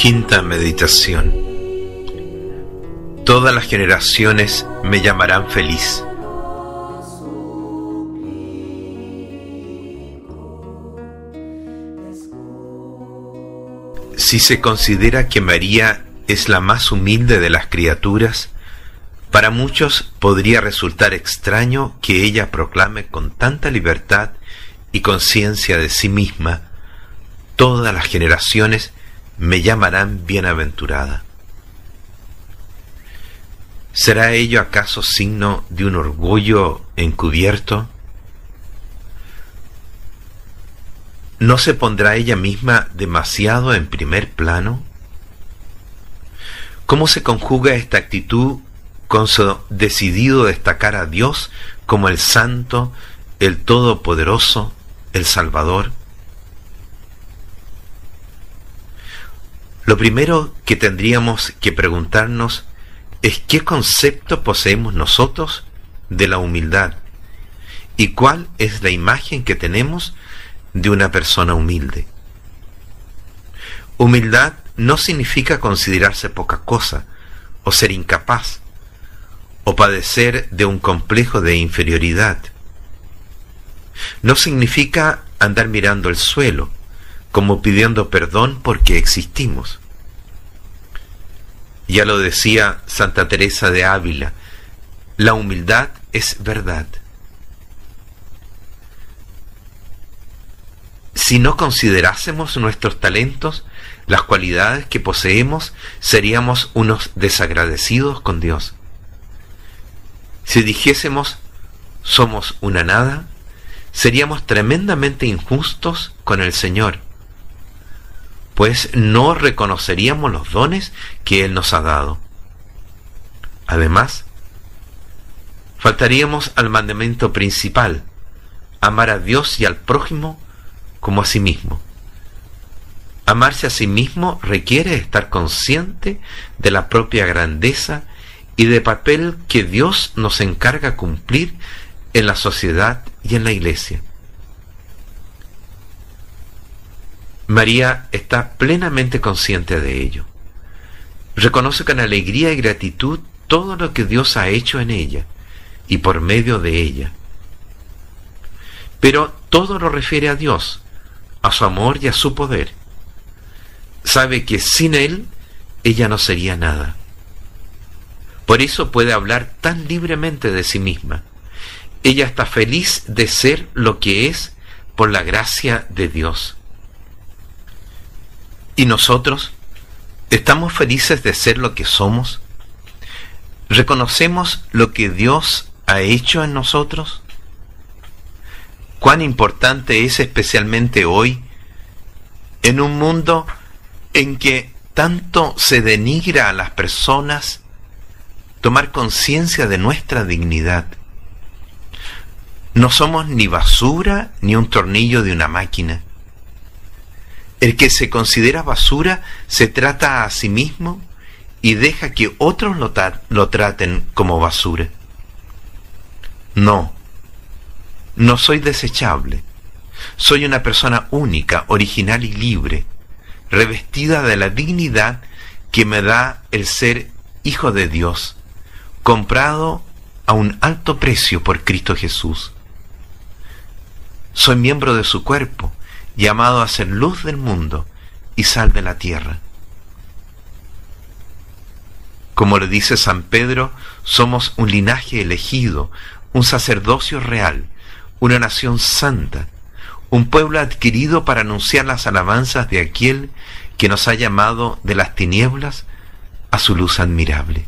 Quinta meditación. Todas las generaciones me llamarán feliz. Si se considera que María es la más humilde de las criaturas, para muchos podría resultar extraño que ella proclame con tanta libertad y conciencia de sí misma: todas las generaciones me llamarán bienaventurada. ¿Será ello acaso signo de un orgullo encubierto? ¿No se pondrá ella misma demasiado en primer plano? ¿Cómo se conjuga esta actitud con su decidido destacar a Dios como el Santo, el Todopoderoso, el Salvador? Lo primero que tendríamos que preguntarnos es qué concepto poseemos nosotros de la humildad y cuál es la imagen que tenemos de una persona humilde. Humildad no significa considerarse poca cosa, o ser incapaz, o padecer de un complejo de inferioridad. No significa andar mirando el suelo, como pidiendo perdón porque existimos. Ya lo decía Santa Teresa de Ávila: la humildad es verdad. Si no considerásemos nuestros talentos, las cualidades que poseemos, seríamos unos desagradecidos con Dios. Si dijésemos somos una nada, seríamos tremendamente injustos con el Señor, pues no reconoceríamos los dones que Él nos ha dado. Además, faltaríamos al mandamiento principal: amar a Dios y al prójimo como a sí mismo. Amarse a sí mismo requiere estar consciente de la propia grandeza y del papel que Dios nos encarga cumplir en la sociedad y en la Iglesia. María está plenamente consciente de ello. Reconoce con alegría y gratitud todo lo que Dios ha hecho en ella y por medio de ella. Pero todo lo refiere a Dios, a su amor y a su poder. Sabe que sin Él ella no sería nada. Por eso puede hablar tan libremente de sí misma. Ella está feliz de ser lo que es por la gracia de Dios. ¿Y nosotros? ¿Estamos felices de ser lo que somos? ¿Reconocemos lo que Dios ha hecho en nosotros? ¿Cuán importante es especialmente hoy, en un mundo en que tanto se denigra a las personas, tomar conciencia de nuestra dignidad? No somos ni basura ni un tornillo de una máquina. El que se considera basura se trata a sí mismo y deja que otros lo traten como basura. No soy desechable. Soy una persona única, original y libre, revestida de la dignidad que me da el ser hijo de Dios, comprado a un alto precio por Cristo Jesús. Soy miembro de su cuerpo, llamado a ser luz del mundo y sal de la tierra. Como le dice San Pedro, somos un linaje elegido, un sacerdocio real, una nación santa, un pueblo adquirido para anunciar las alabanzas de aquel que nos ha llamado de las tinieblas a su luz admirable.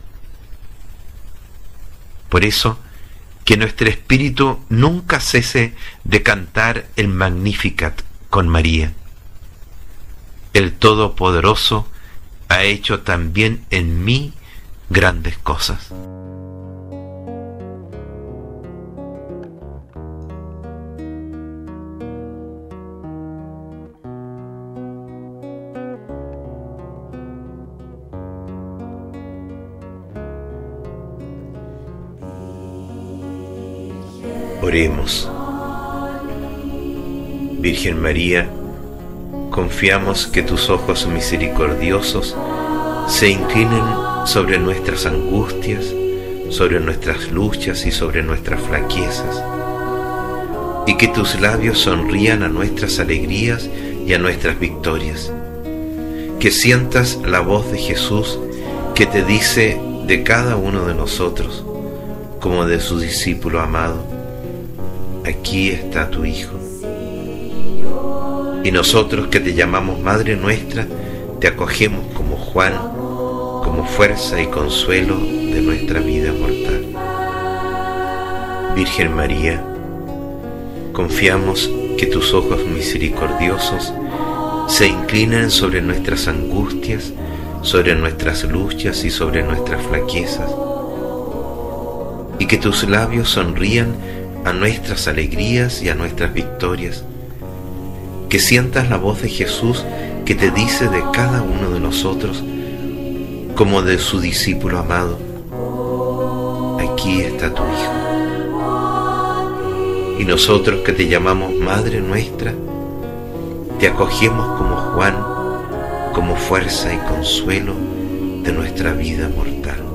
Por eso, que nuestro espíritu nunca cese de cantar el Magnificat con María. El Todopoderoso ha hecho también en mí grandes cosas. Oremos. Virgen María, confiamos que tus ojos misericordiosos se inclinen sobre nuestras angustias, sobre nuestras luchas y sobre nuestras flaquezas, y que tus labios sonrían a nuestras alegrías y a nuestras victorias. Que sientas la voz de Jesús que te dice de cada uno de nosotros, como de su discípulo amado: aquí está tu Hijo. Y nosotros que te llamamos Madre nuestra, te acogemos como Juan, como fuerza y consuelo de nuestra vida mortal. Virgen María, confiamos que tus ojos misericordiosos se inclinen sobre nuestras angustias, sobre nuestras luchas y sobre nuestras flaquezas, y que tus labios sonrían a nuestras alegrías y a nuestras victorias. Que sientas la voz de Jesús que te dice de cada uno de nosotros, como de su discípulo amado: aquí está tu Hijo. Y nosotros que te llamamos Madre nuestra, te acogemos como Juan, como fuerza y consuelo de nuestra vida mortal.